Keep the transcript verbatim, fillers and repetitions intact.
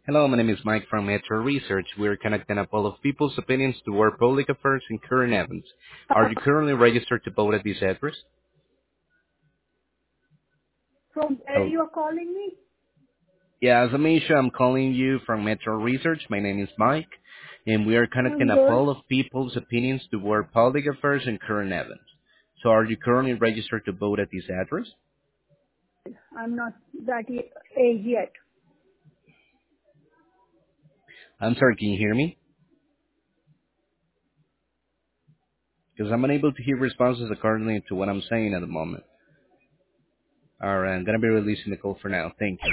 Hello, my name is Mike from Metro Research. We're connecting a poll of people's opinions toward public affairs and current events. Are you currently registered to vote at this address? From where Oh, you are calling me? yeah, as I mentioned, I'm calling you from Metro Research. My name is Mike, and we are I'm connecting a good. poll of people's opinions toward public affairs and current events. So are you currently registered to vote at this address? I'm not that y- age yet. I'm sorry, can you hear me? Because I'm unable to hear responses accordingly to what I'm saying at the moment. All right, I'm going to be releasing the call for now. Thank you.